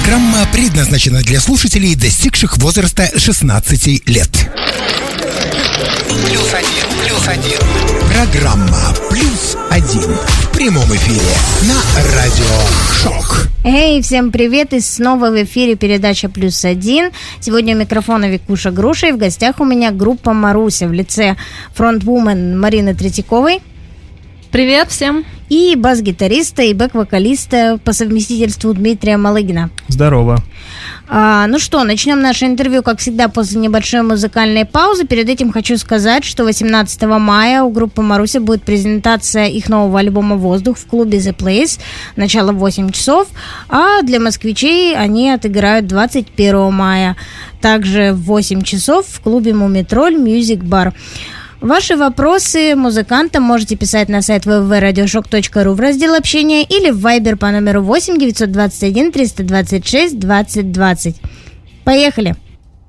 Программа предназначена для слушателей, достигших возраста 16 лет. Плюс один. Программа «Плюс один» в прямом эфире на Радио Шок. Эй, всем привет! И снова в эфире передача «Плюс один». Сегодня у микрофона Викуша Груша, и в гостях у меня группа «Маруся» в лице фронтвумен Марины Третьяковой. Привет всем! И бас-гитариста и бэк-вокалиста по совместительству Дмитрия Малыгина. Здорово! Ну что, начнем наше интервью, как всегда, после небольшой музыкальной паузы. Перед этим хочу сказать, что 18 мая у группы «Маруся» будет презентация их нового альбома «Воздух» в клубе The Place. Начало в 8 часов, а для москвичей они отыграют 21 мая. Также в 8 часов в клубе «Мумитроль» Music Bar. Ваши вопросы музыкантам можете писать на сайт www.radioshock.ru в раздел общения или в Viber по номеру 8 921 326 20 20. Поехали!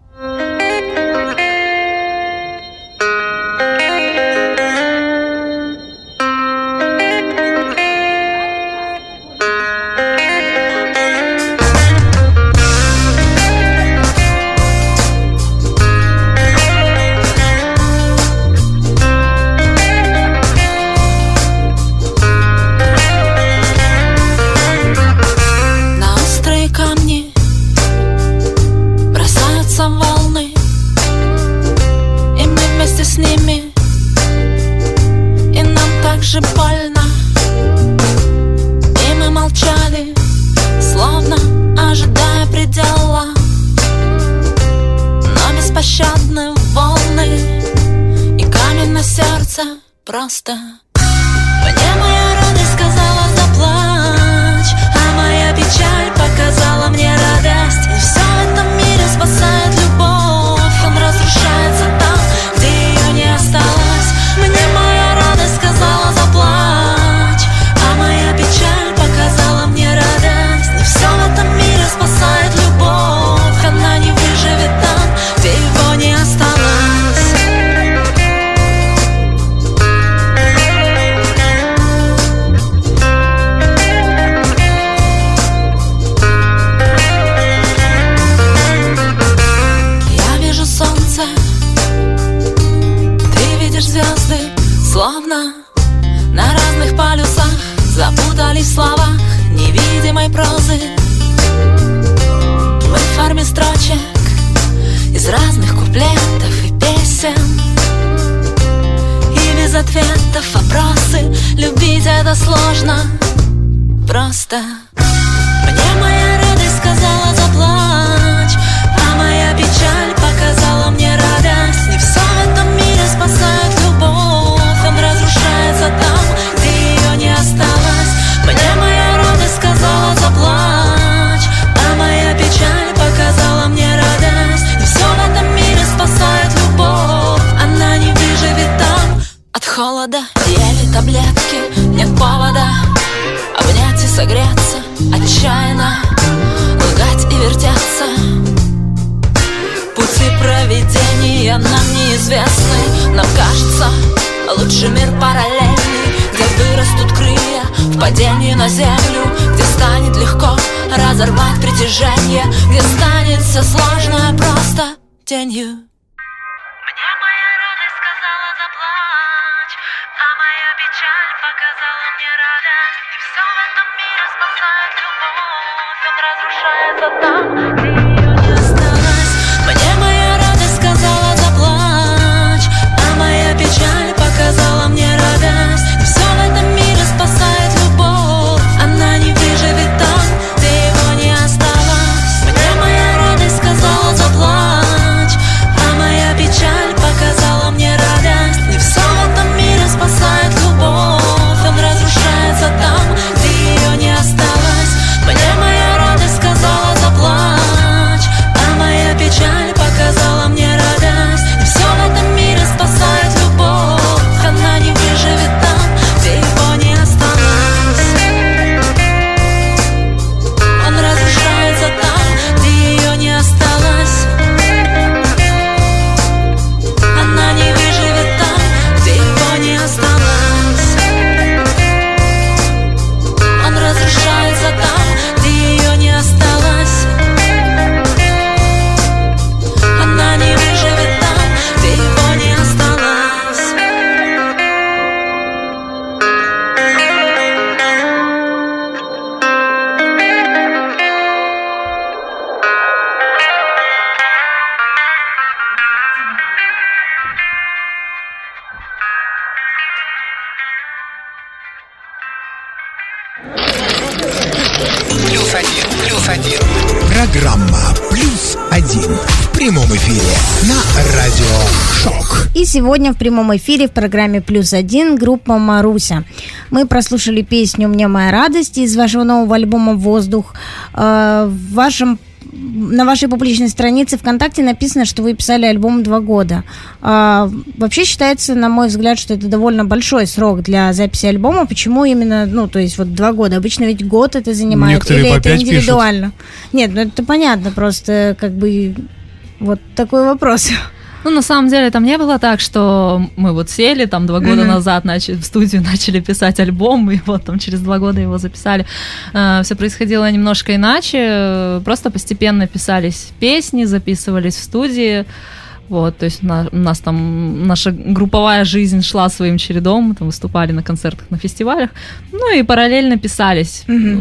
Больно, и мы молчали, словно ожидая предела. Но беспощадны волны и камень на сердце просто. Мне моя радость сказала заплачь, а моя печаль показала мне радость. И все в этом мире спасает любовь, он разрушается там, где ее не осталось. Мне моя радость сказала заплачь, а моя печаль показала мне радость. И все в этом мире спасает любовь, она не выживет там, где его не осталось. Я вижу солнце, ты видишь звезды, словно на разных полюсах запутались в словах невидимой прозы. Мы в форме строчек из разных куплетов и песен, и без ответов вопросы. Любить это сложно просто. Мне моя радость сказала заплачь, а моя печаль показала мне радость. Не все в этом мире спасает любовь, он разрушается там, где ее не осталось. Мне моя радость сказала заплачь, а моя печаль показала мне радость. Не все в этом мире спасает любовь, она не выживет там от холода. Ели таблетки, нет повода обнять и согреться, отчаянно лгать и вертеться. Пути проведения нам неизвестны, нам кажется, лучше мир параллельный, где вырастут крылья в падении на землю, где станет легко разорвать притяжение, где станет все сложное просто тенью. Мне моя радость сказала заплачь, а моя печаль показала мне радость. И все в этом мире спасает любовь, он разрушается там, где ее не осталось. Мне моя радость сказала заплачь, а моя печаль показала мне радость. И все в этом мире спасает любовь, она не выживет там, где его не осталось. Мне моя радость сказала заплачь, а моя печаль показала мне радость. Не все в этом мире спасает любовь, он разрушается там, где ее не осталось. Мне моя радость сказала заплачь. один. Программа «+1» в прямом эфире на Радио Шок. И сегодня в прямом эфире в программе «+1» группа «Маруся». Мы прослушали песню «Мне моя радость» из вашего нового альбома «Воздух». На вашей публичной странице ВКонтакте написано, что вы писали альбом 2 года. Вообще считается, на мой взгляд, что это довольно большой срок для записи альбома. Почему именно, 2 года? Обычно ведь год это занимает. Некоторые или по это 5 индивидуально? Нет, это понятно, просто вот такой вопрос. На самом деле, там не было так, что мы сели 2 года назад, в студию начали писать альбом, и через 2 года его записали. Все происходило немножко иначе, просто постепенно писались песни, записывались в студии. То есть у нас там наша групповая жизнь шла своим чередом, мы там выступали на концертах, на фестивалях, и параллельно писались.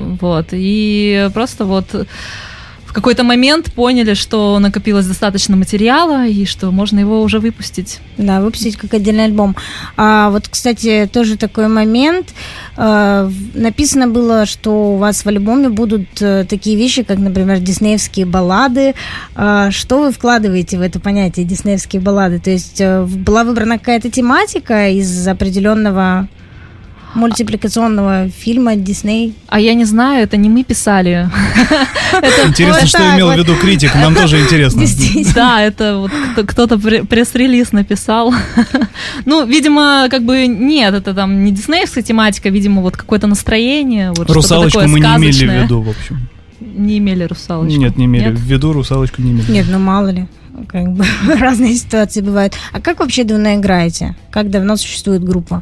И просто в какой-то момент поняли, что накопилось достаточно материала и что можно его уже выпустить. Да, выпустить как отдельный альбом. Кстати, тоже такой момент. Написано было, что у вас в альбоме будут такие вещи, как, например, диснеевские баллады. Что вы вкладываете в это понятие диснеевские баллады? То есть была выбрана какая-то тематика из определенного мультипликационного фильма Дисней? А я не знаю, это не мы писали. Интересно, что имел в виду критик, нам тоже интересно. Да, это кто-то пресс-релиз написал. Видимо, нет, это там не диснеевская тематика, видимо, какое-то настроение. Русалочку мы не имели в виду, в общем. Не имели русалочку? Нет, не имели в виду, русалочку не имели. Нет, мало ли. Разные ситуации бывают. А как вообще давно играете? Как давно существует группа?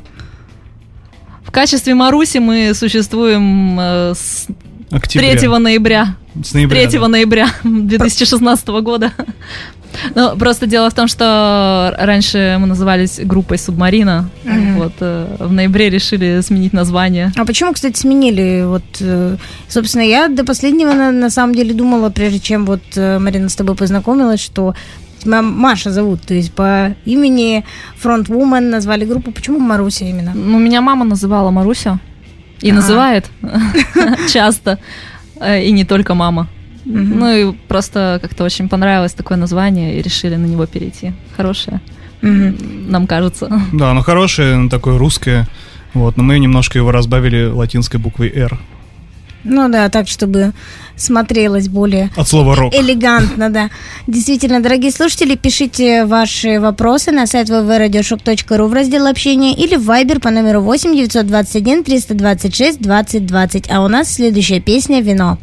В качестве Маруси мы существуем с 3 ноября. С 3 ноября 2016 года. Просто дело в том, что раньше мы назывались группой «Субмарина». В ноябре решили сменить название. А почему, кстати, сменили? Собственно, я до последнего на самом деле думала, прежде чем Марина с тобой познакомилась, что Маша зовут, то есть по имени фронтвумен назвали группу. Почему Маруся именно? Меня мама называла Маруся и называет часто, и не только мама. И просто как-то очень понравилось такое название, и решили на него перейти. Хорошее, нам кажется. Да, оно хорошее, такое русское, но мы немножко его разбавили латинской буквой «Р». Так, чтобы смотрелось более от слова «рок» элегантно, да. Действительно, дорогие слушатели, пишите ваши вопросы на сайт www.radioshock.ru в раздел общения или в Viber по номеру 8 921 326 20 20. А у нас следующая песня «Вино».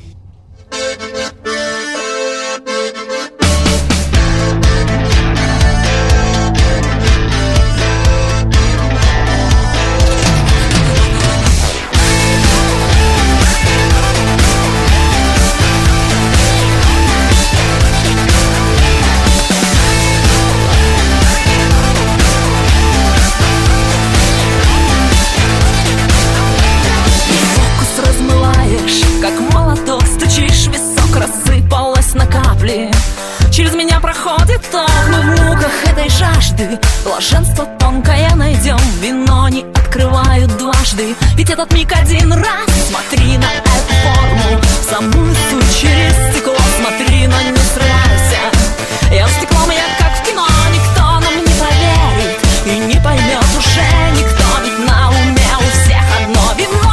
Через меня проходит ток, мы в муках этой жажды. Блаженство тонкое найдем, вино не открывают дважды. Ведь этот миг один раз, смотри на эту форму, в самую суть через стекло, смотри, но не срывайся. Я в стеклом, я как в кино, никто нам не поверит и не поймет уже никто, ведь на уме у всех одно вино.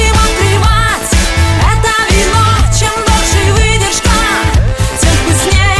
Чем дольше выдержка, тем вкуснее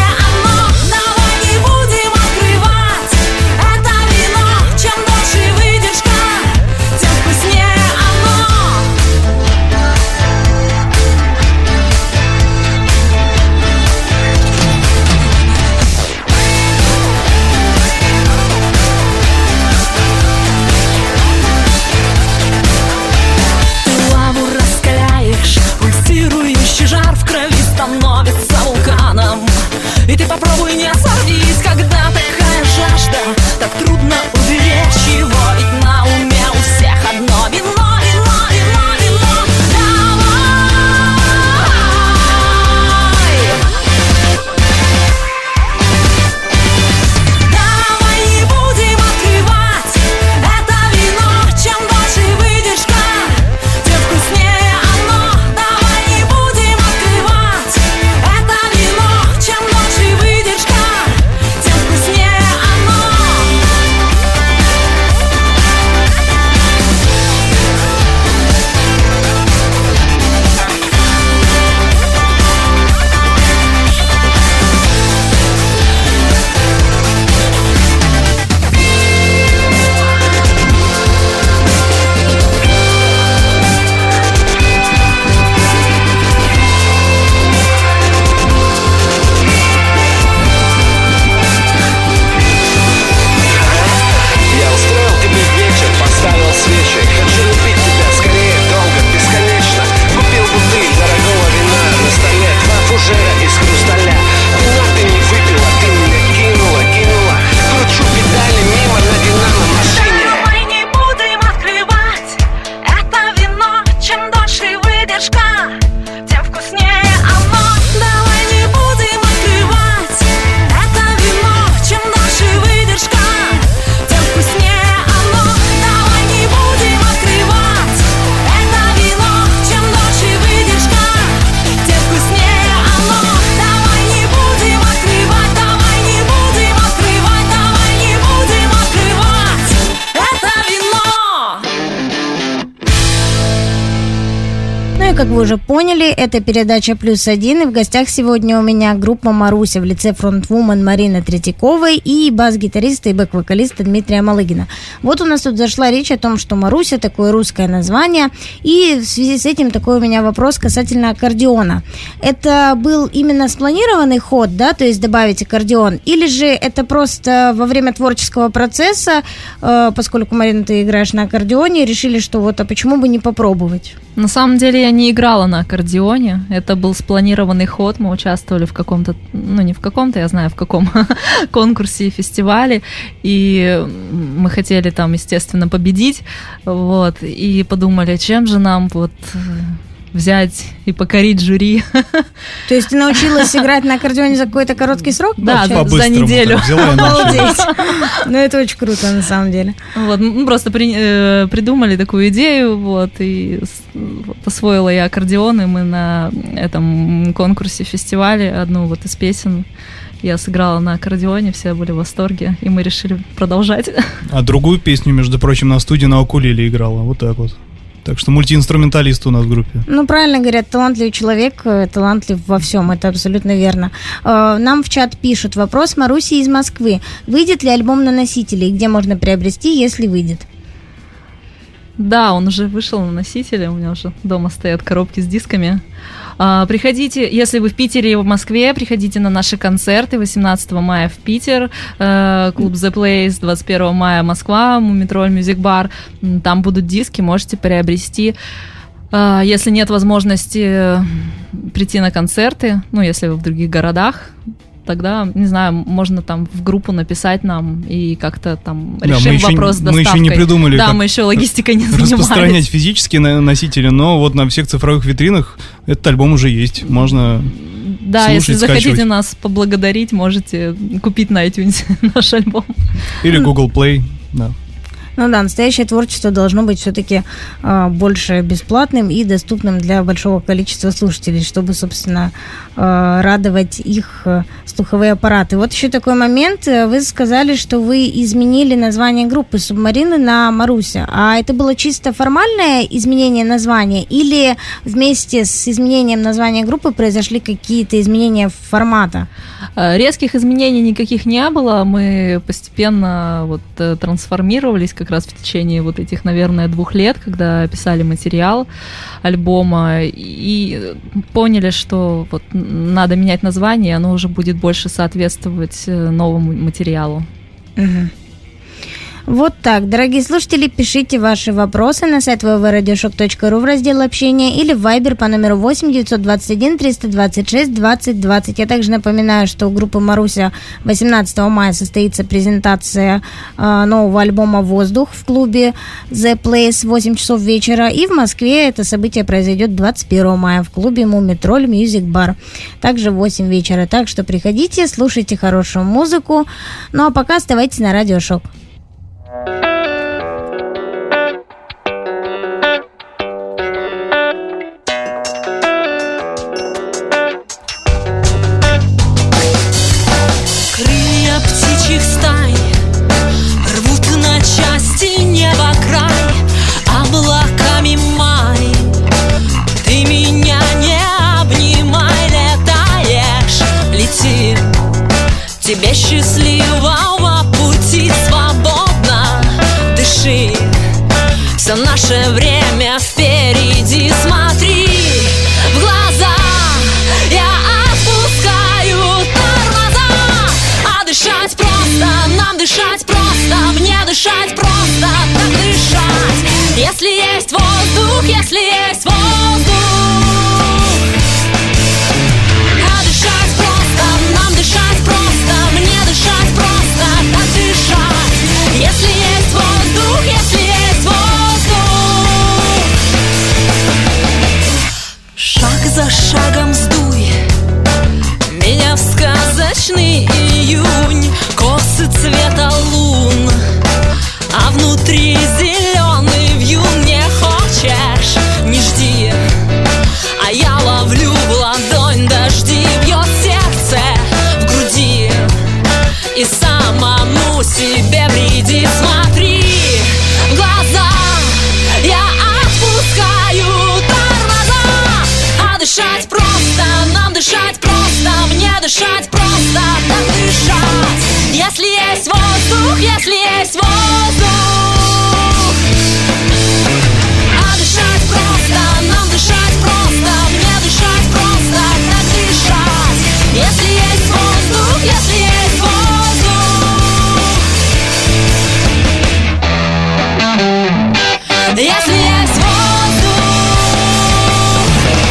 и, как вы уже поняли, это передача «+1», и в гостях сегодня у меня группа «Маруся» в лице фронтвумен Марины Третьяковой и бас-гитариста и бэк-вокалиста Дмитрия Малыгина. Вот у нас тут зашла речь о том, что «Маруся» такое русское название, и в связи с этим такой у меня вопрос касательно аккордеона. Это был именно спланированный ход, да, то есть добавить аккордеон, или же это просто во время творческого процесса, поскольку, Марина, ты играешь на аккордеоне, решили, что вот, а почему бы не попробовать? На самом деле я не играла на аккордеоне, это был спланированный ход, мы участвовали в каком-то, ну не в каком-то, я знаю в каком конкурсе и фестивале, и мы хотели там, естественно, победить, вот, и подумали, чем же нам вот взять и покорить жюри. То есть ты научилась играть на аккордеоне за какой-то короткий срок? Да, за неделю. Обалдеть. Ну, это очень круто, на самом деле. Вот, мы просто придумали такую идею, вот, и освоила я аккордеон, и мы на этом конкурсе, фестивале одну вот из песен я сыграла на аккордеоне, все были в восторге, и мы решили продолжать. А другую песню, между прочим, на студии на укулеле играла, вот так вот. Так что мультиинструменталист у нас в группе. Ну, правильно говорят, талантливый человек, талантлив во всем, это абсолютно верно. Нам в чат пишут: вопрос Маруси из Москвы. Выйдет ли альбом на носителе и где можно приобрести, если выйдет? Да, он уже вышел на носителе, у меня уже дома стоят коробки с дисками. Приходите, если вы в Питере и в Москве, приходите на наши концерты. 18 мая в Питер, клуб The Place, 21 мая Москва, Мумитроль Music Bar. Там будут диски, можете приобрести. Если нет возможности прийти на концерты, ну, если вы в других городах, тогда, не знаю, можно там в группу написать нам и как-то там решим вопрос с доставкой. Мы еще не придумали, да, мы еще логистикой не занимались. Распространять физические носители, но вот на всех цифровых витринах этот альбом уже есть, можно да, слушать, если захотите скачивать. нас поблагодарить, можете купить на iTunes наш альбом. Или Google Play, да. Ну да, настоящее творчество должно быть все-таки больше бесплатным и доступным для большого количества слушателей, чтобы, собственно, радовать их слуховые аппараты. Вот еще такой момент. Вы сказали, что вы изменили название группы «Субмарины» на «Маруся». А это было чисто формальное изменение названия или вместе с изменением названия группы произошли какие-то изменения формата? Резких изменений никаких не было. Мы постепенно вот трансформировались как раз в течение вот этих, наверное, 2 лет, когда писали материал альбома, и поняли, что вот надо менять название, и оно уже будет больше соответствовать новому материалу. Угу. Вот так, дорогие слушатели, пишите ваши вопросы на сайт www.radioshock.ru в раздел «Общение» или в Viber по номеру 8 921 326 20 20. Я также напоминаю, что у группы «Маруся» 18 мая состоится презентация нового альбома «Воздух» в клубе The Place в 8 часов вечера, и в Москве это событие произойдет 21 мая в клубе Мумитроль Music Bar, также в 8 вечера. Так что приходите, слушайте хорошую музыку, ну а пока оставайтесь на Радио Шок. Крылья птичьих стай рвут на части небо край, облаками май. Ты меня не обнимай, летаешь, лети. Тебе счастливого пути, свободно дыши. Все наше время впереди, смотри в глаза. Я отпускаю тормоза, а дышать просто, нам дышать просто, мне дышать просто, так дышать. Если есть воздух, если есть воздух, а дышать просто, нам дышать просто, мне дышать просто, так дышать. Если есть воздух, если есть воздух. Шаг за шагом сдуй меня в сказочный июнь, косы цвета лун, а внутри зеленый вьюн. Не хочешь, не жди, а я ловлю в ладонь дожди. Бьет сердце в груди, и самому себе вреди. Смотри в глаза, я отпускаю тормоза, дышать, просто так дышать. Если есть воздух, если есть воздух. А дышать просто, нам дышать просто, мне дышать просто так дышать. Если есть воздух, если есть воздух. Если есть воздух.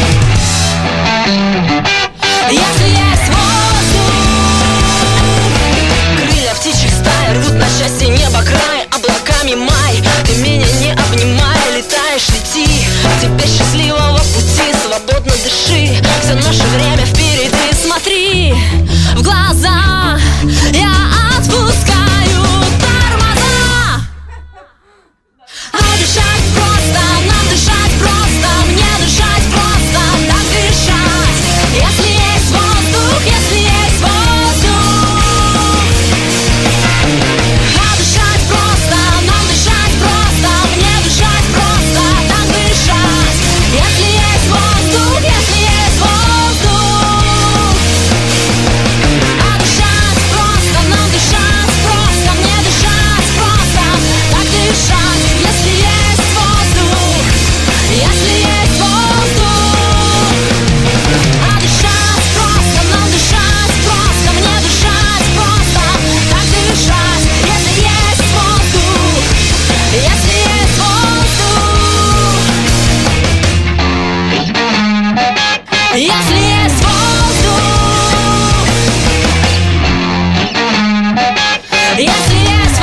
Если есть воздух. Крылья птичьих стаи рвут на счастье небо край. Облаками май, ты меня не обнимай. Летаешь, лети, тебе счастливого пути. Свободно дыши, все наше время впереди. Смотри в глаза, я отпускаю тормоза. А дышать просто, нам дышать просто, мне дышать просто так дышать. Если есть воздух, если есть воздух. А дышать просто, нам дышать просто, мне дышать просто так дышать. Если есть воздух, если есть воздух. А дышать просто, нам дышать просто, мне дышать просто так дышать. Если есть воздух, если есть воздух. А дышать просто, нам дышать просто, мне дышать просто так дышать. Если есть воздух, если есть воздух. Если есть воздух. Если есть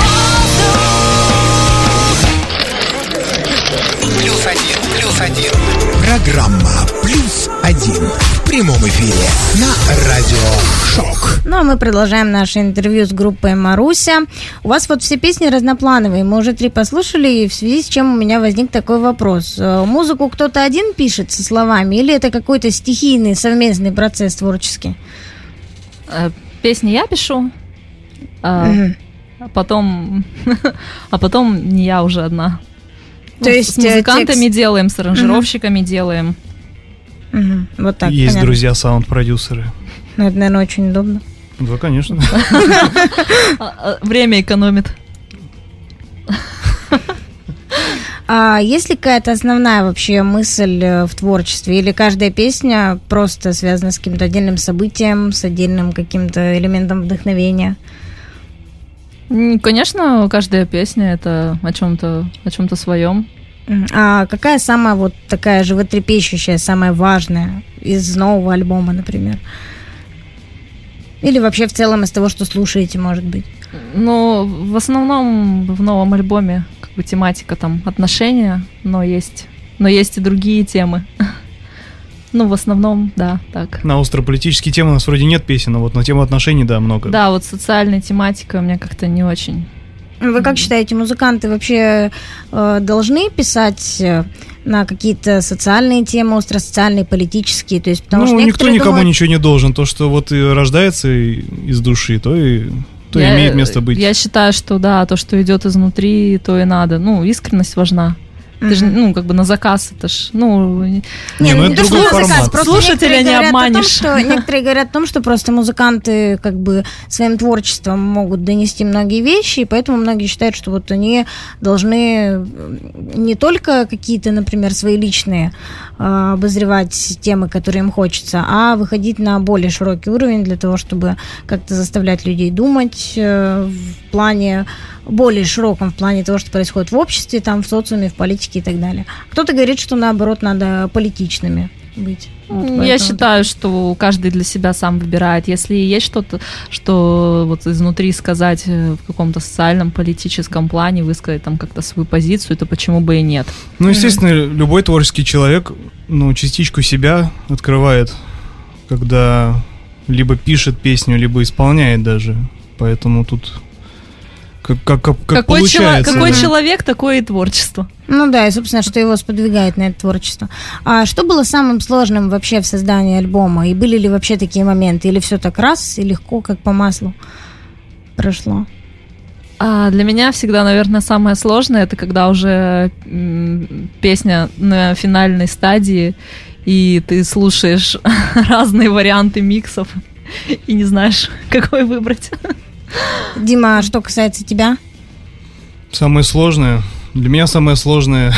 воздух. +1. Программа +1 в прямом эфире на Радио Шок. Ну, а мы продолжаем наше интервью с группой Маруся. У вас вот все песни разноплановые. Мы уже 3 послушали, и в связи с чем у меня возник такой вопрос. Музыку кто-то один пишет со словами, или это какой-то стихийный совместный процесс творческий? Песни я пишу, а потом не я уже одна. То есть с музыкантами текст... делаем, с аранжировщиками делаем. Вот так, Есть понятно. друзья саунд-продюсеры. Ну, это, наверное, очень удобно. Да, конечно. Время экономит. А есть ли какая-то основная вообще мысль в творчестве? Или каждая песня просто связана с каким-то отдельным событием, с отдельным каким-то элементом вдохновения? Конечно, каждая песня это о чем-то своем. А какая самая вот такая животрепещущая, самая важная из нового альбома, например? Или вообще в целом из того, что слушаете, может быть? Ну, в основном в новом альбоме как бы тематика там отношения, но есть и другие темы. Ну, в основном, да, так. На острополитические темы у нас вроде нет песен, но вот на тему отношений, да, много. Да, вот социальная тематика у меня как-то не очень. Вы как считаете, музыканты вообще должны писать на какие-то социальные темы, остросоциальные, политические? То есть, потому что никто никому думают... ничего не должен. То, что вот и рождается из души, то имеет место быть. Я считаю, что да, то, что идет изнутри, то и надо. Ну, искренность важна. Ты же, как бы на заказ, это ж, это другой формат. Слушателя не обманешь. Некоторые говорят о том, что просто музыканты как бы своим творчеством могут донести многие вещи, и поэтому многие считают, что вот они должны не только какие-то, например, свои личные обозревать темы, которые им хочется, а выходить на более широкий уровень для того, чтобы как-то заставлять людей думать в плане более широком, в плане того, что происходит в обществе, там, в социуме, в политике и так далее. Кто-то говорит, что наоборот надо политичными быть. Вот я считаю, что каждый для себя сам выбирает. Если есть что-то, что вот изнутри сказать в каком-то социальном, политическом плане, высказать там как-то свою позицию, то почему бы и нет? Ну, естественно, любой творческий человек, частичку себя открывает, когда либо пишет песню, либо исполняет даже. Поэтому тут как получается. Какой человек, такое и творчество. Ну да, и, собственно, что его сподвигает на это творчество. А что было самым сложным вообще в создании альбома? И были ли вообще такие моменты? Или все так раз и легко, как по маслу прошло? Для меня всегда, наверное, самое сложное, это когда уже песня на финальной стадии, и ты слушаешь разные варианты миксов, и не знаешь, какой выбрать. Дима, а что касается тебя? Самое сложное, для меня самое сложное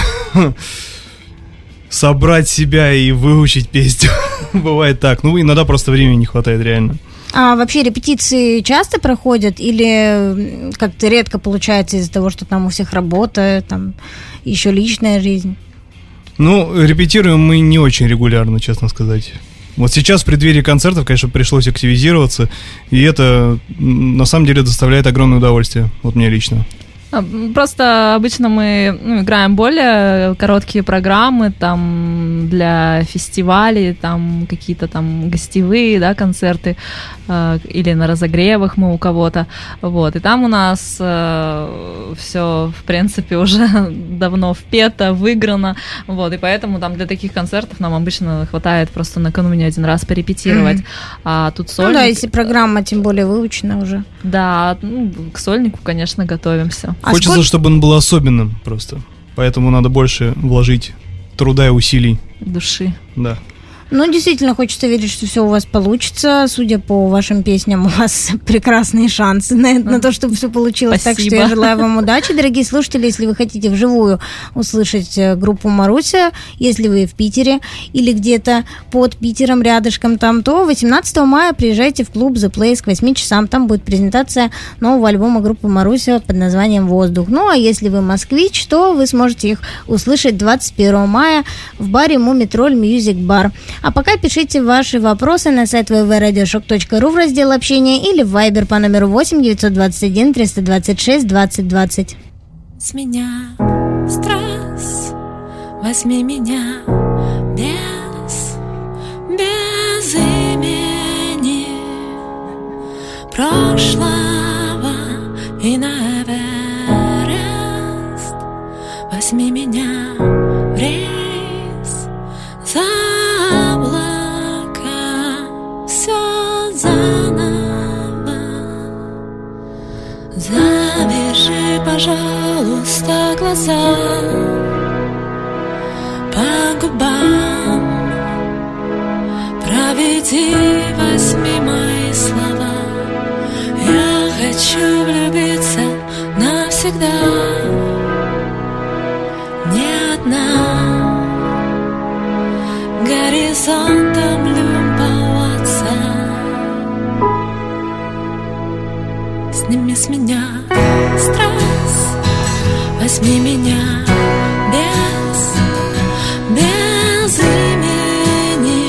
собрать себя и выучить песню. Бывает так. Ну, иногда просто времени не хватает, реально. А вообще репетиции часто проходят или как-то редко получается из-за того, что там у всех работа, там еще личная жизнь? Ну, репетируем мы не очень регулярно, честно сказать. Вот сейчас в преддверии концертов, конечно, пришлось активизироваться, и это на самом деле доставляет огромное удовольствие, вот мне лично. Просто обычно мы играем более короткие программы там для фестивалей, там какие-то там гостевые, да, концерты, или на разогревах мы у кого-то, вот, и там у нас все, в принципе, уже давно впето, выиграно, вот, и поэтому там для таких концертов нам обычно хватает просто накануне один раз порепетировать, а тут сольник... Ну да, если программа тем более выучена уже. Да, к сольнику, конечно, готовимся. Хочется, чтобы он был особенным просто. Поэтому надо больше вложить труда и усилий. Души. Да. Ну, действительно, хочется верить, что все у вас получится. Судя по вашим песням, у вас прекрасные шансы на то, чтобы все получилось. Спасибо. Так что я желаю вам удачи, дорогие слушатели. Если вы хотите вживую услышать группу Маруся, если вы в Питере или где-то под Питером, рядышком там, то 18 мая приезжайте в клуб The Place к 8 часам. Там будет презентация нового альбома группы Маруся под названием «Воздух». Ну, а если вы москвич, то вы сможете их услышать 21 мая в баре Мумитроль Music Bar. А пока пишите ваши вопросы на сайт www.radioshock.ru в раздел общения или в Viber по номеру 8 921 326 20 20. С меня стресс, возьми меня без имени прошлого и на Эверест. Возьми меня в рейс за завяжи, пожалуйста, глаза по губам, проведи, возьми мои слова. Я хочу влюбиться навсегда, не одна, горизонтом любоваться. Сними с меня стресс, возьми меня без имени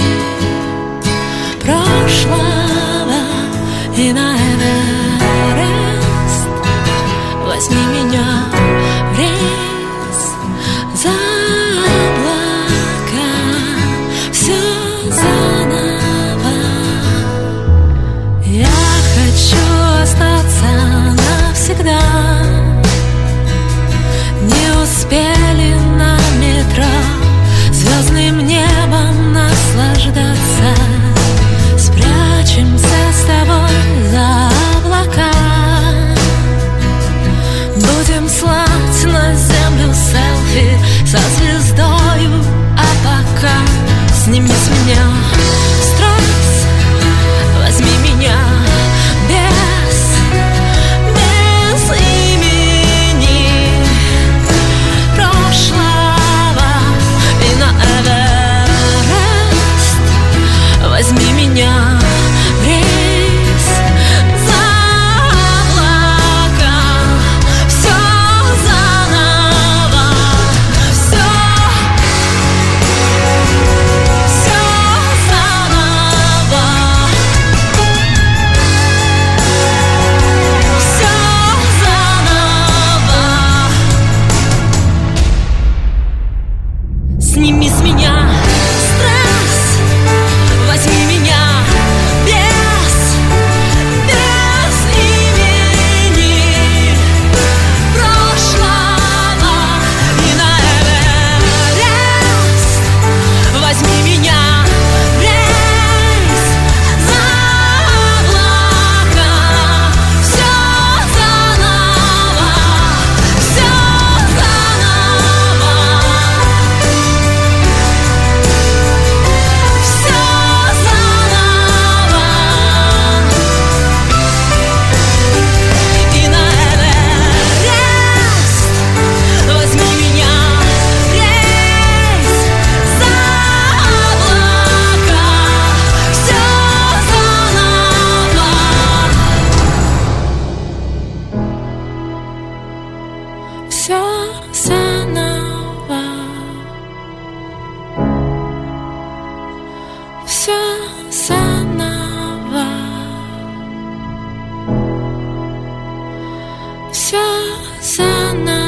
прошлого и на Эверест. Возьми меня в рейс за облака, все заново. Я хочу остаться навсегда, не успеть все заново.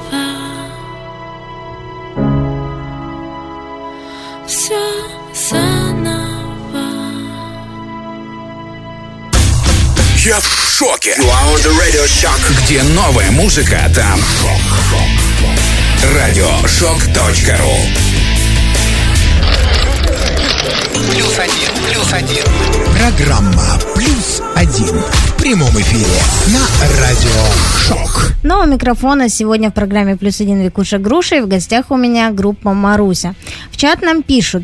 Все заново. Я в шоке. You are on the Radio Shock. Где новая музыка, там RadioShock.ru. +1. Программа +1 в прямом эфире на Радио Шок. Но у микрофона сегодня в программе +1 Викуша Груша, и в гостях у меня группа Маруся. В чат нам пишут,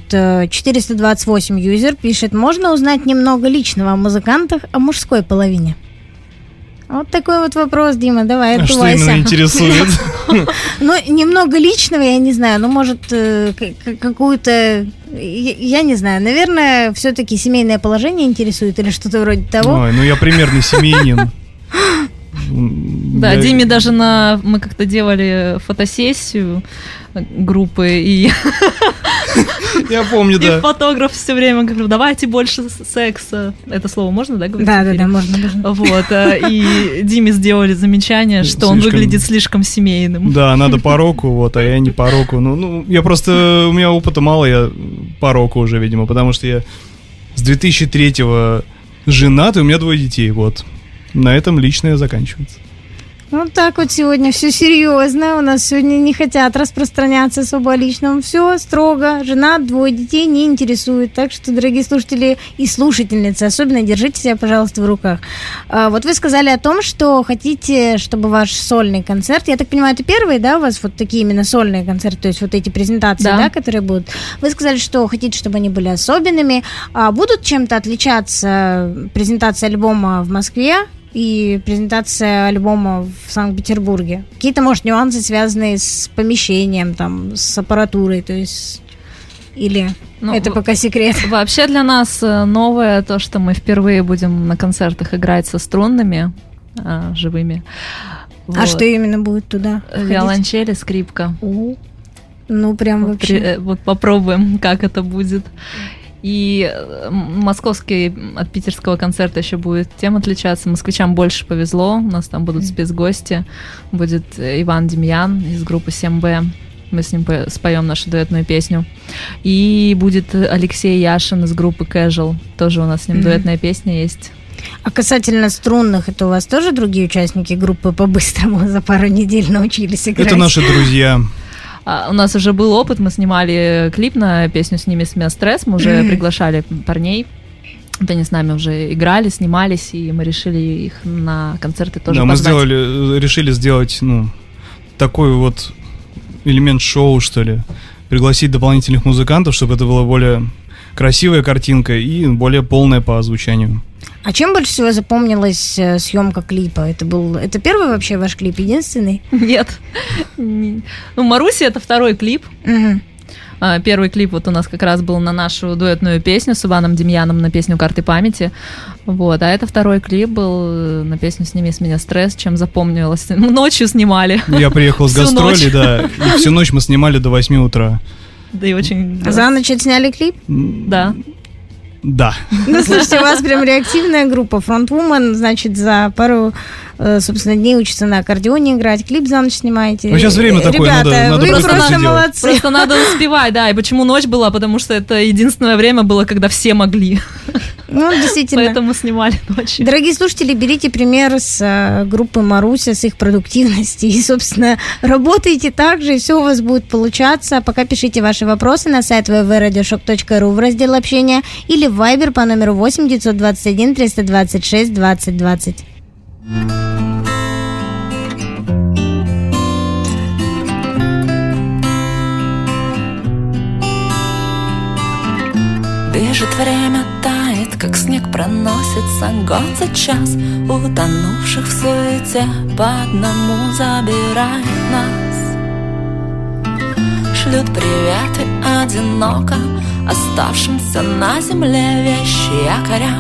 428 юзер пишет: можно узнать немного личного о музыкантах, о мужской половине? Вот такой вот вопрос, Дима, давай, отдувайся. Что именно интересует? Ну, немного личного, я не знаю, ну, может, какую-то, я не знаю, наверное, все-таки семейное положение интересует или что-то вроде того. Ой, ну я примерный семьянин. Да, Диме даже мы как-то делали фотосессию группы, и я помню, да. И фотограф все время говорил: давайте больше секса. Это слово можно, да, говорить? Да, можно. Вот, и Диме сделали замечание, что он выглядит слишком семейным. Да, надо по року, вот, а я не по року. Ну, я просто, у меня опыта мало, я по року уже, видимо, потому что я с 2003-го женат, и у меня 2 детей, вот. На этом личное заканчивается. Вот так вот сегодня все серьезно. У нас сегодня не хотят распространяться особо о личном. Все строго. Жена, 2 детей не интересует. Так что, дорогие слушатели и слушательницы, особенно держите себя, пожалуйста, в руках. Вот вы сказали о том, что хотите, чтобы ваш сольный концерт, я так понимаю, это первый, да, у вас вот такие именно сольные концерты, то есть вот эти презентации, да, которые будут. Вы сказали, что хотите, чтобы они были особенными. Будут чем-то отличаться презентация альбома в Москве и презентация альбома в Санкт-Петербурге? Какие-то, может, нюансы, связанные с помещением, там, с аппаратурой, то есть, или это пока секрет? Вообще для нас новое то, что мы впервые будем на концертах играть со струнными, живыми. Вот. А что именно будет туда? Виолончели, скрипка. Ну, прям вообще. Вот попробуем, как это будет. И московский от питерского концерта еще будет тем отличаться. Москвичам больше повезло. У нас там будут спецгости. Будет Иван Демьян из группы 7Б. Мы с ним споем нашу дуэтную песню. И будет Алексей Яшин из группы Casual. Тоже у нас с ним дуэтная песня есть. А касательно струнных, это у вас тоже другие участники группы по-быстрому за пару недель научились играть? Это наши друзья. У нас уже был опыт, мы снимали клип на песню «Сними с меня стресс», мы уже приглашали парней, они с нами уже играли, снимались, и мы решили их на концерты тоже позвать. Мы решили сделать, такой вот элемент шоу, что ли, пригласить дополнительных музыкантов, чтобы это была более красивая картинка и более полная по звучанию. А чем больше всего запомнилась съемка клипа? Это первый вообще ваш клип, единственный? Нет. Ну, Маруся — это второй клип. Первый клип вот у нас как раз был на нашу дуэтную песню с Иваном Демьяном, на песню «Карты памяти». Вот. А это второй клип был на песню «Сними с меня стресс», чем запомнилось. Ночью снимали. Я приехал с гастролей, да, и всю ночь мы снимали до 8 утра. Да и очень... За ночь отсняли клип? Да. Да. Ну, слушайте, у вас прям реактивная группа. Фронтвумен, значит, за пару, собственно, дней учится на аккордеоне играть, клип за ночь снимаете. Ну, сейчас время такое, ребята, надо вы просто молодцы. Просто надо успевать, да. И почему ночь была? Потому что это единственное время было, когда все могли. Ну, действительно. Поэтому снимали ночью. Дорогие слушатели, берите пример с группы Маруся, с их продуктивности. И, собственно, работайте так же, и все у вас будет получаться. Пока пишите ваши вопросы на сайт www.radioshock.ru в раздел общения или в Viber по номеру 8 921 326 20 20. Бежит время, тает, как снег проносится год за час, утонувших в суете по одному забирает нас. Шлют приветы одиноко оставшимся на земле вещи якоря.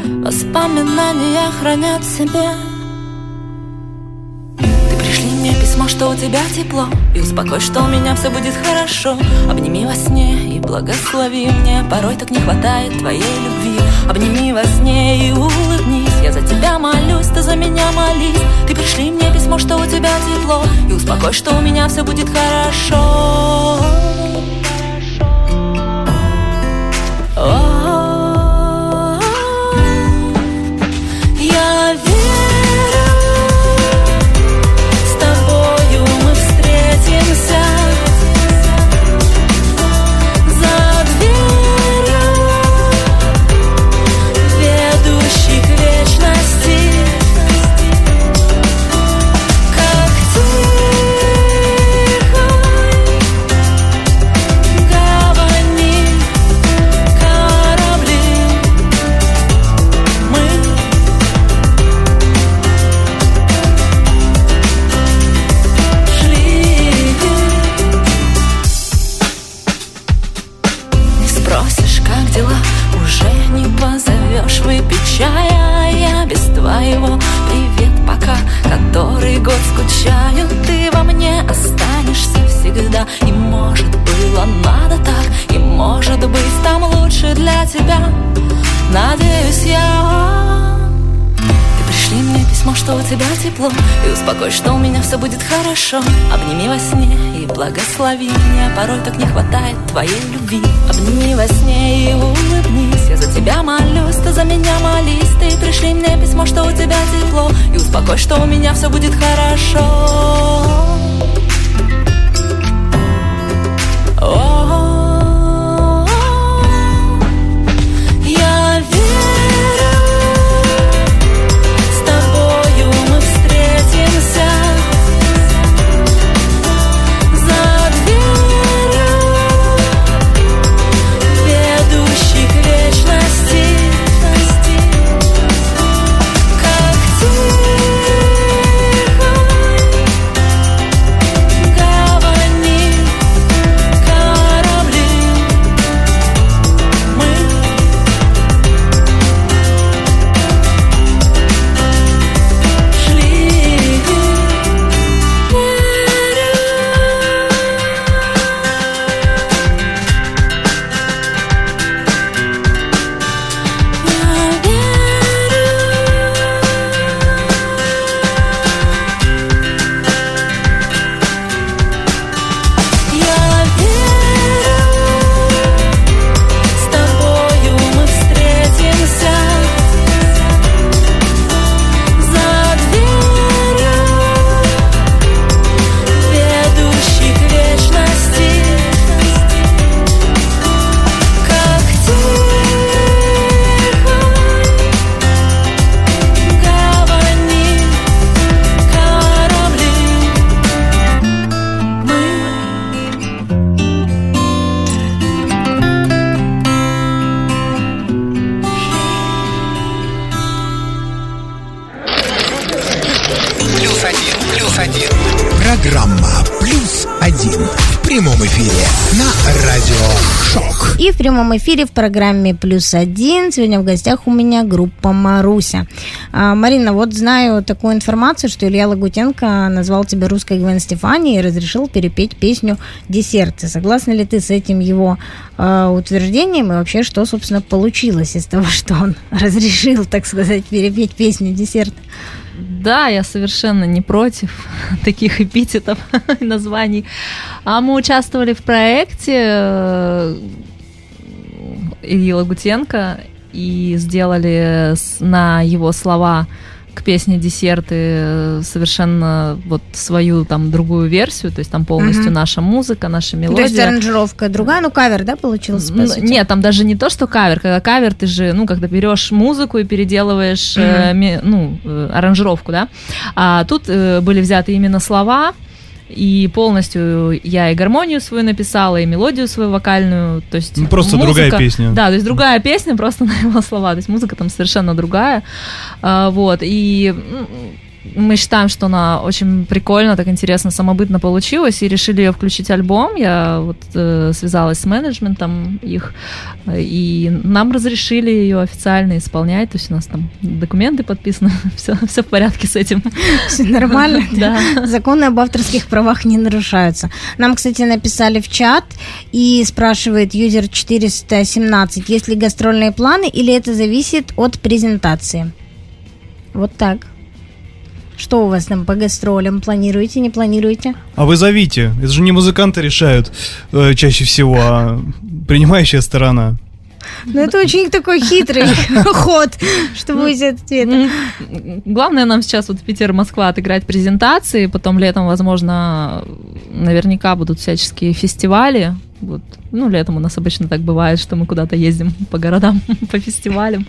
Воспоминания хранят в себе. Ты пришли мне письмо письмо, что у тебя тепло, и успокой, что у меня все будет хорошо. Обними во сне и благослови мне, порой так не хватает твоей любви. Обними во сне и улыбнись, я за тебя молюсь, ты за меня молись. Ты пришли мне письмо, что у тебя тепло, и успокой, что у меня все будет хорошо. Я верю, с тобою мы встретимся за дверью, ведущей к вечности, как тихой гавани корабли. Мы не спросишь, как дела, уже не позовешь выпить чая. Я без твоего привет пока, который год скучаю. Ты во мне останешься всегда, и может было надо так, и может быть там лучше для тебя. Надеюсь я. Ты пришли мне письмо, что у тебя тепло, и успокой, что у меня все будет хорошо. Обними во сне и благослови меня, порой так не хватает твоей любви. Обними во сне и улыбнись, я за тебя молюсь, ты за меня молись. Ты пришли мне письмо, что у тебя тепло, и успокой, что у меня все будет хорошо. Я верю, с тобою мы встретимся за дверью, ведущей к вечности, как тихой гавани корабли. Мы Я верю, с тобою мы встретимся за дверью, ведущей к вечности, как тихой гавани корабли. Плюс один. Программа «Плюс один» в прямом эфире на Радио Шок. И в прямом эфире в программе «Плюс один» сегодня в гостях у меня группа «Маруся». Марина, вот знаю такую информацию, что Илья Лагутенко назвал тебя русской Гвен Стефани и разрешил перепеть песню «Десерты». Согласна ли ты с этим его утверждением? И вообще, что, собственно, получилось из того, что он разрешил, так сказать, перепеть песню «Десерты»? Да, я совершенно не против таких эпитетов и названий. А мы участвовали в проекте Ильи Лагутенко и сделали на его слова к песне «Десерты» совершенно вот свою там другую версию, то есть там полностью наша музыка, наша мелодия. То есть аранжировка другая, ну кавер, да, получился? По сути? Нет, там даже не то, что кавер. Когда кавер, ты же, ну, когда берешь музыку и переделываешь, аранжировку, да. А тут были взяты именно слова, и полностью я и гармонию свою написала, и мелодию свою вокальную, то есть просто музыка, другая песня. Да, то есть другая песня, просто на его слова, то есть музыка там совершенно другая, вот, и мы считаем, что она очень прикольно, так интересно, самобытно получилась, и решили ее включить в альбом. Я вот связалась с менеджментом их, и нам разрешили ее официально исполнять, то есть у нас там документы подписаны, все в порядке с этим. Все нормально? Да. Законы об авторских правах не нарушаются. Нам, кстати, написали в чат и спрашивает юзер 417, есть ли гастрольные планы или это зависит от презентации? Вот так. Что у вас там по гастролям? Планируете, не планируете? А вы зовите. Это же не музыканты решают чаще всего, а принимающая сторона. Ну, это очень такой хитрый ход, что будет ответ. Главное нам сейчас вот в Питер-Москва отыграть презентации, потом летом, возможно, наверняка будут всяческие фестивали. Вот. Ну, летом у нас обычно так бывает, что мы куда-то ездим по городам, по фестивалям.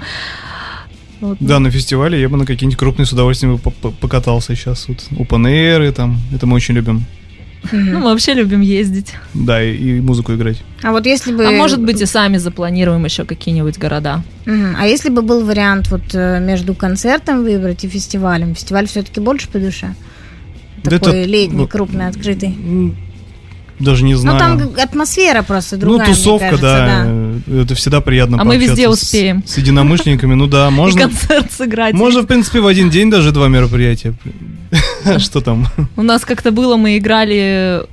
Вот. Да, на фестивале я бы на какие-нибудь крупные с удовольствием покатался сейчас. Вот Open Air, там, это мы очень любим. Ну, мы вообще любим ездить. Да, и музыку играть. А вот если бы... А может быть и сами запланируем еще какие-нибудь города. А если бы был вариант вот между концертом выбрать и фестивалем? Фестиваль все-таки больше по душе? Такой летний, крупный, открытый. Даже не знаю. Ну, там атмосфера просто другая, ну, тусовка, мне кажется, да. Это всегда приятно пообщаться. А мы везде успеем. С единомышленниками, ну да, можно... И концерт сыграть. Можно, в принципе, в один день даже 2 мероприятия. Что там? У нас как-то было, мы играли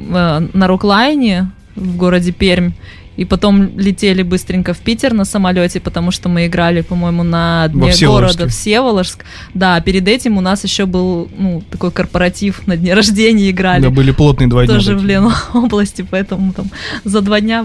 на Роклайне в городе Пермь, и потом летели быстренько в Питер на самолете, потому что мы играли, по-моему, на дне города Всеволожск. Да, перед этим у нас еще был такой корпоратив на дне рождения, играли. Да, были плотные 2 дня. Тоже в Ленобласти, поэтому там за 2 дня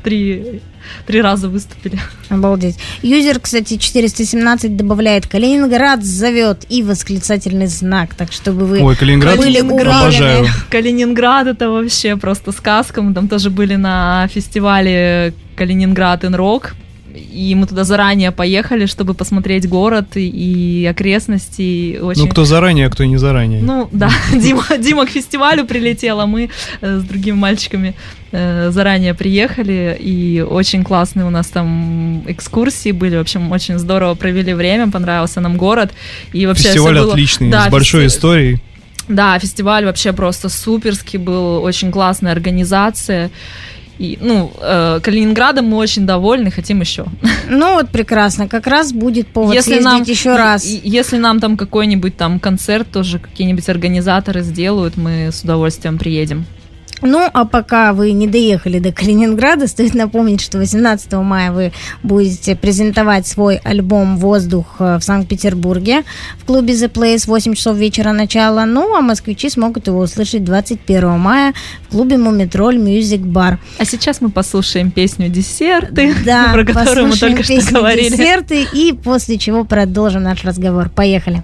3 раза выступили. Обалдеть. Юзер, кстати, 417 добавляет: Калининград зовет и восклицательный знак, так чтобы вы были обожаю. Калининград — это вообще просто сказка. Мы там тоже были на фестивале Калининград ин Рок, и мы туда заранее поехали, чтобы посмотреть город и окрестности. Очень... Ну, кто заранее, а кто не заранее. Ну, да, Дима к фестивалю прилетел, а мы с другими мальчиками заранее приехали, и очень классные у нас там экскурсии были. В общем, очень здорово провели время, понравился нам город. И вообще фестиваль было... отличный, да, с большой историей. Да, фестиваль вообще просто суперский был, очень классная организация. И, Калининградом мы очень довольны, хотим еще. Ну вот прекрасно, как раз будет повод съездить еще раз. Если нам там какой-нибудь там концерт тоже какие-нибудь организаторы сделают, мы с удовольствием приедем. Ну, а пока вы не доехали до Калининграда, стоит напомнить, что 18 мая вы будете презентовать свой альбом «Воздух» в Санкт-Петербурге в клубе The Place, 8 часов вечера начало. Ну, а москвичи смогут его услышать 21 мая в клубе «Мумитроль Мьюзик Бар». А сейчас мы послушаем песню «Десерты», да, про которую мы только что говорили. «Десерты», и после чего продолжим наш разговор. Поехали.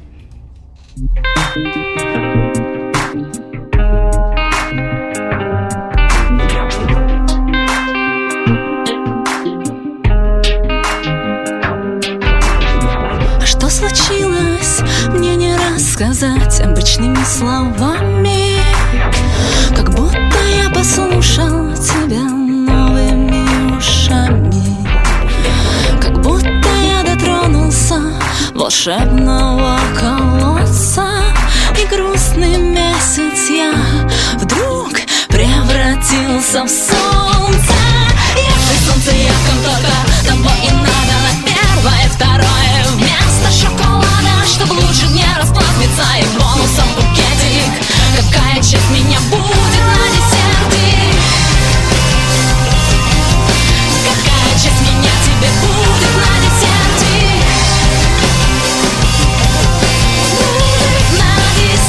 Случилось, мне не рассказать обычными словами, как будто я послушал тебя новыми ушами, как будто я дотронулся волшебного колодца, и грустный месяц я вдруг превратился в солнце. Если солнце ярком только того и надо на первое, второе вместо шоколада, чтобы лучше не расплавиться, и бонусом букетик. Какая часть меня будет на десерте? Какая часть меня тебе будет на десерте? На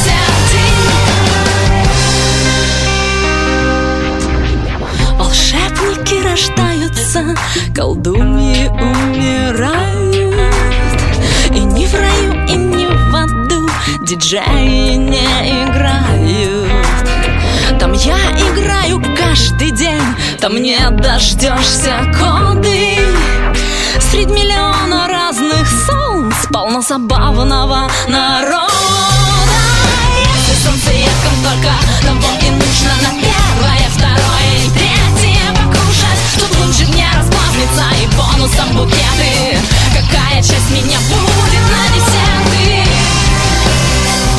десерте. Волшебники рождаются, колдуньи умирают, и ни в раю, и ни в аду диджеи не играют. Там я играю каждый день, там не дождешься коды. Средь миллиона разных солнц полно забавного народа. Если солнце ярком только того и нужно на первое, второе и третье покушать, чтоб лучше не расплавиться, и бонусом букеты. Какая часть меня будет на десерты?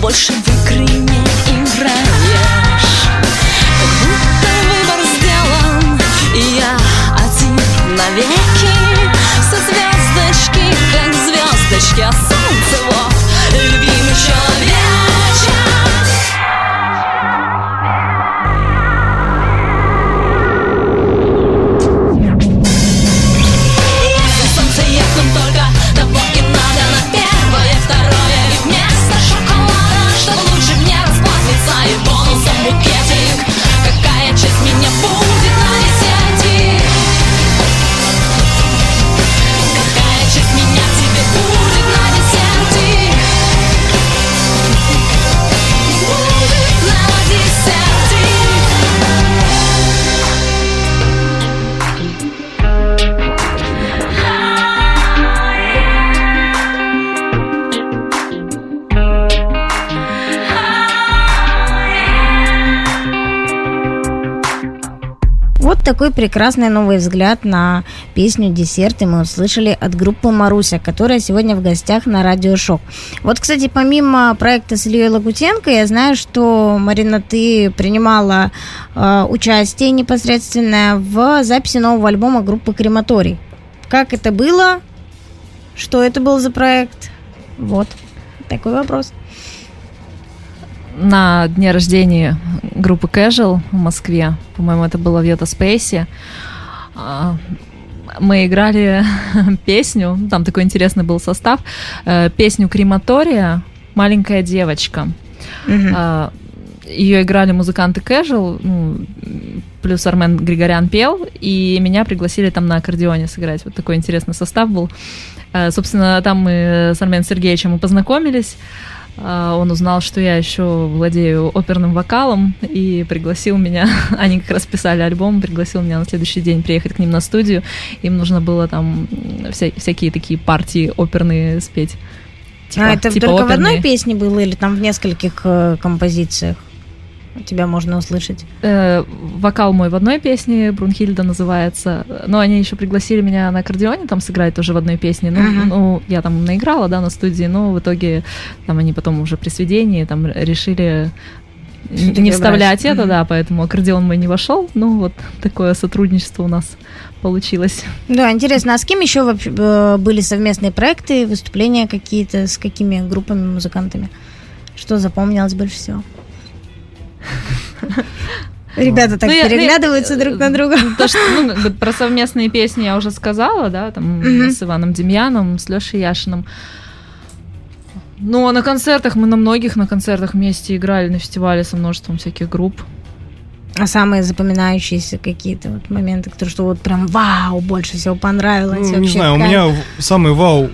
больше в игры не играешь. Как будто выбор сделан, и я один навеки. Со звездочки, как звездочки, а солнце вот любимый человечек. Если солнце есть, но только того и надо на первое, второе и вместо шоколада, чтобы лучше мне расплавиться и бонусом букетик. Какая честь меня будет на десерте? Какая честь меня к тебе будет на десерте? Будет на десерте. Вот такой прекрасный новый взгляд на песню «Десерты» мы услышали от группы «Маруся», которая сегодня в гостях на Радио Шок. Вот, кстати, помимо проекта с Ильей Лагутенко, я знаю, что, Марина, ты принимала участие непосредственное в записи нового альбома группы «Крематорий». Как это было? Что это был за проект? Вот такой вопрос. На дне рождения группы Casual в Москве, по-моему, это было в Йота Спейсе, мы играли песню, там такой интересный был состав, песню «Крематория. Маленькая девочка». Ее играли музыканты Casual, плюс Армен Григорян пел, и меня пригласили там на аккордеоне сыграть. Вот такой интересный состав был. Собственно, там мы с Арменом Сергеевичем и познакомились. Он узнал, что я еще владею оперным вокалом, и пригласил меня, они как раз писали альбом, пригласил меня на следующий день приехать к ним на студию. Им нужно было там всякие такие партии оперные спеть. Это типа только оперные. в одной песне было или там в нескольких композициях? Тебя можно услышать. Вокал мой в одной песне, Брунхильда называется. Но они еще пригласили меня на аккордеоне там сыграть тоже в одной песне. Ну, я там наиграла, да, на студии, но в итоге там они потом уже при сведении там решили не вставлять это, да, поэтому аккордеон мой не вошел. Ну, вот такое сотрудничество у нас получилось. Да, интересно, а с кем еще вообще были совместные проекты, выступления какие-то, с какими группами, музыкантами? Что запомнилось больше всего? Ребята так переглядываются друг на друга. То, что, про совместные песни я уже сказала, да, там с Иваном Демьяном, с Лешей Яшиным. Ну, а на концертах, мы на многих на концертах вместе играли, на фестивале со множеством всяких групп. А самые запоминающиеся какие-то вот моменты, которые что вот прям вау, больше всего понравилось? Ну, не знаю, у меня самый вау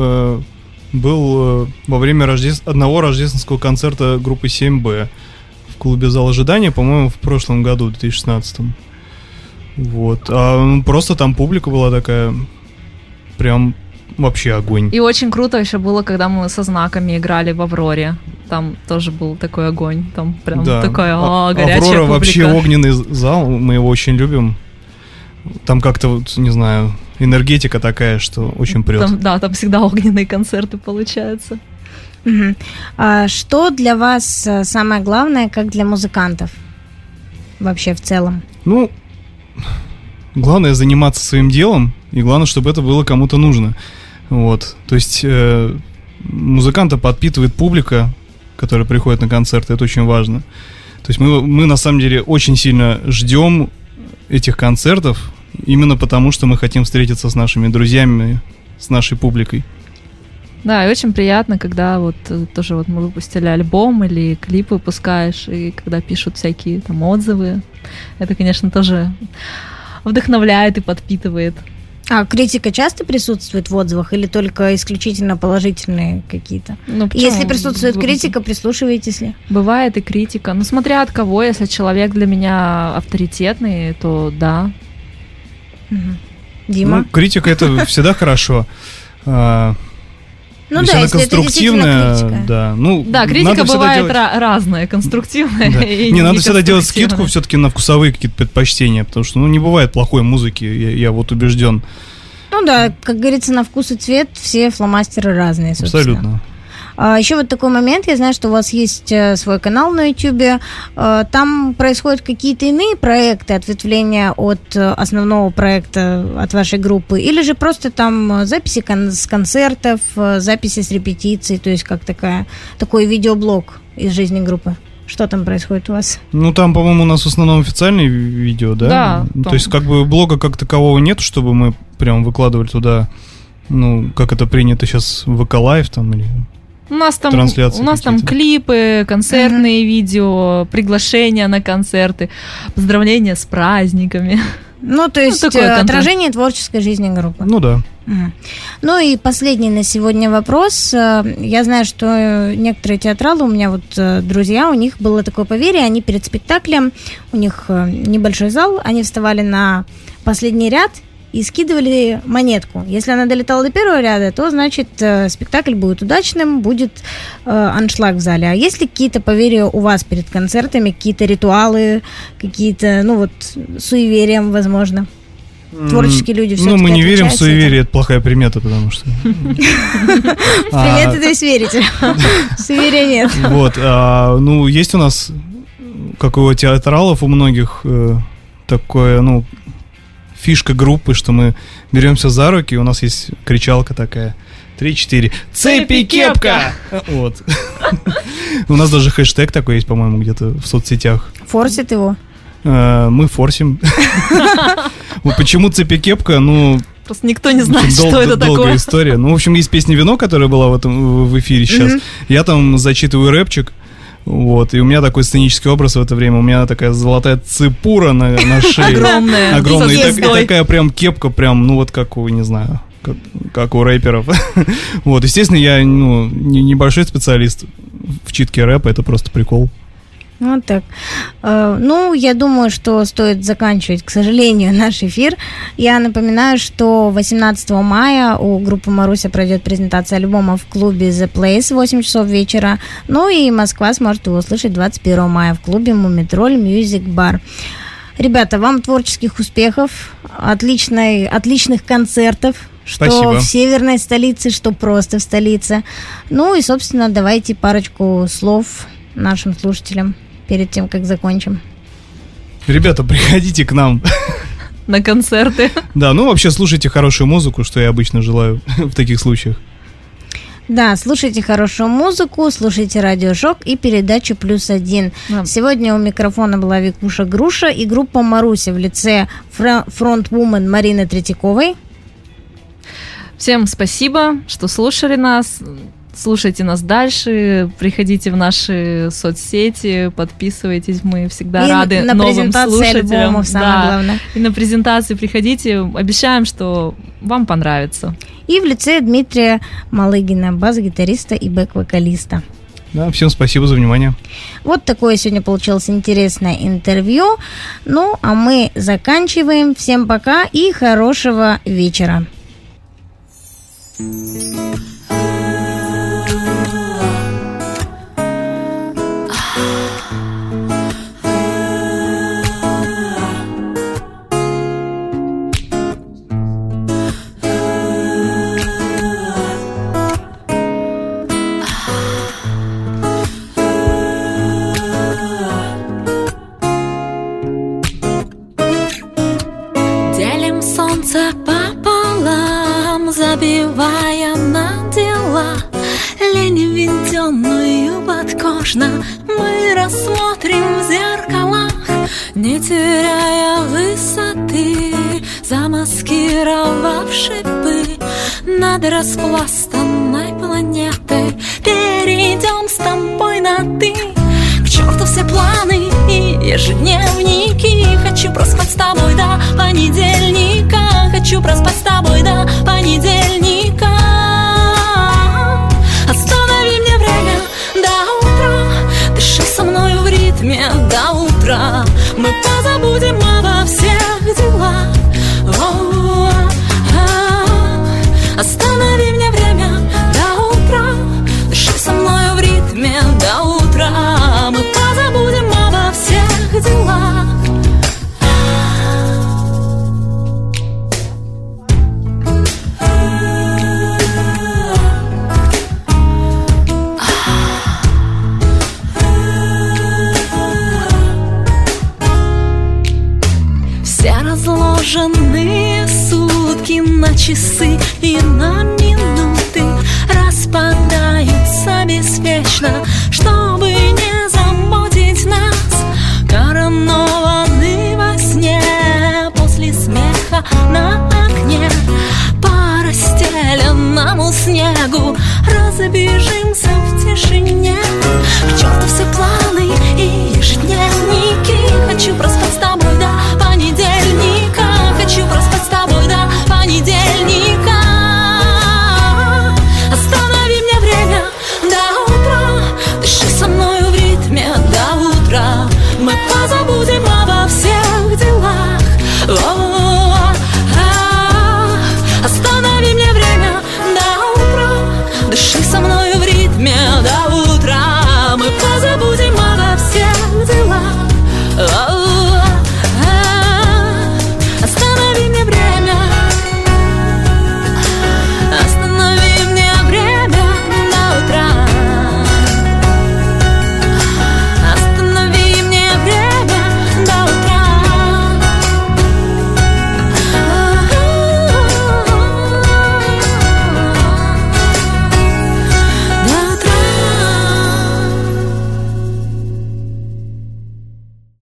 был во время одного рождественского концерта группы 7B в клубе «Зал ожидания», по-моему, в прошлом году, в 2016. Вот. А просто там публика была такая прям вообще огонь. И очень круто еще было, когда мы со знаками играли в «Авроре». Там тоже был такой огонь. Там прям такая горячая «Аврора» публика. вообще огненный зал, мы его очень любим. Там как-то, вот, не знаю, энергетика такая, что очень прет. Там всегда огненные концерты получаются. Угу. А что для вас самое главное, как для музыкантов? Вообще в целом? Ну, главное заниматься своим делом, и главное, чтобы это было кому-то нужно. Вот. То есть музыканта подпитывает публика, которая приходит на концерты, это очень важно. То есть мы на самом деле очень сильно ждем этих концертов, именно потому, что мы хотим встретиться с нашими друзьями, с нашей публикой. Да, и очень приятно, когда вот тоже вот мы выпустили альбом или клип выпускаешь, и когда пишут всякие там отзывы. Это, конечно, тоже вдохновляет и подпитывает. А критика часто присутствует в отзывах или только исключительно положительные какие-то? Ну, если присутствует критика, прислушиваетесь ли? Бывает и критика. Ну, смотря от кого. Если человек для меня авторитетный, то да. Угу. Дима? Ну, критика — это всегда хорошо. Ну если да, она если конструктивная, это критика. да. Ну, да, критика бывает разная, конструктивная и не надо всегда делать скидку все-таки на вкусовые какие-то предпочтения, потому что не бывает плохой музыки, я вот убежден. Ну да, как говорится, на вкус и цвет все фломастеры разные, собственно. Абсолютно. Еще вот такой момент, я знаю, что у вас есть свой канал на YouTube, там происходят какие-то иные проекты, ответвления от основного проекта, от вашей группы, или же просто там записи с концертов, записи с репетиций, то есть как такой видеоблог из жизни группы? Что там происходит у вас? Ну, там, по-моему, у нас в основном официальные видео, да? Да. То есть, как бы блога как такового нет, чтобы мы прям выкладывали туда, ну, как это принято сейчас, ВК Лайв там или... У нас там какие-то. клипы, концертные видео, приглашения на концерты, поздравления с праздниками. Ну, то есть отражение творческой жизни группы. Ну да. Ну и последний на сегодня вопрос. Я знаю, что некоторые театралы, у меня вот друзья, у них было такое поверье, они перед спектаклем, у них небольшой зал, они вставали на последний ряд и скидывали монетку. Если она долетала до первого ряда, то, значит, спектакль будет удачным, будет аншлаг в зале. А есть ли какие-то поверья у вас перед концертами, какие-то ритуалы, какие-то, ну вот, суевериям, возможно? Творческие люди все-таки мы не верим в отличаются суеверие, это плохая примета, потому что... Приметы, то есть верите. Суеверия нет. Вот, ну, есть у нас, как у театралов, у многих такое, ну, фишка группы, что мы беремся за руки, и у нас есть кричалка такая. 3-4. Цепи кепка! Вот. У нас даже хэштег такой есть, по-моему, где-то в соцсетях. Форсит его? Мы форсим. Почему цепи кепка? Ну... Просто никто не знает, что это такое. Долгая история. Ну, в общем, есть песня «Вино», которая была в эфире сейчас. Я там зачитываю рэпчик. Вот, и у меня такой сценический образ в это время. У меня такая золотая цепура на шее. Огромная. И такая прям кепка, прям, ну вот как у, не знаю, как у рэперов. Вот, естественно, я, ну, небольшой специалист в читке рэпа, это просто прикол. Вот так. Ну, я думаю, что стоит заканчивать, к сожалению, наш эфир. Я напоминаю, что 18 мая у группы Маруся пройдет презентация альбома в клубе The Place в 8 часов вечера. Ну и Москва сможет его услышать 21 мая в клубе Мумитроль Music Bar. Ребята, вам творческих успехов, отличных концертов. Что Спасибо. В северной столице, что просто в столице. Ну и, собственно, давайте парочку слов нашим слушателям перед тем, как закончим. Ребята, приходите к нам на концерты. Да, ну вообще слушайте хорошую музыку, что я обычно желаю в таких случаях. Да, слушайте хорошую музыку, слушайте Радио Шок и передачу «+1». Да. Сегодня у микрофона была Викуша Груша и группа Маруся в лице фронтвумен Марины Третьяковой. Всем спасибо, что слушали нас. Слушайте нас дальше, приходите в наши соцсети, подписывайтесь, мы всегда рады новым слушателям. Альбомов, самое главное. И на презентации приходите, обещаем, что вам понравится. И в лице Дмитрия Малыгина, бас-гитариста и бэк-вокалиста. Да, всем спасибо за внимание. Вот такое сегодня получилось интересное интервью. Ну, а мы заканчиваем. Всем пока и хорошего вечера. Забивая на дела лень введенную подкожно, мы рассмотрим в зеркалах, не теряя высоты, замаскировав шипы над распластанной планетой. Перейдем с тобой на «ты». К черту все планы и ежедневники. Хочу проспать с тобой до понедельника. Хочу проспать с тобой до понедельника. Останови мне время до утра. Дыши со мной в ритме до утра. Мы позабудем обо всех делах. Останови мне время до утра. Дыши со мной в ритме до утра. Мы позабудем обо всех делах. часы и на минуты распадаются беспечно, чтобы не заботить нас, коронованы во сне. После смеха на окне по расстеленному снегу разбежимся в тишине.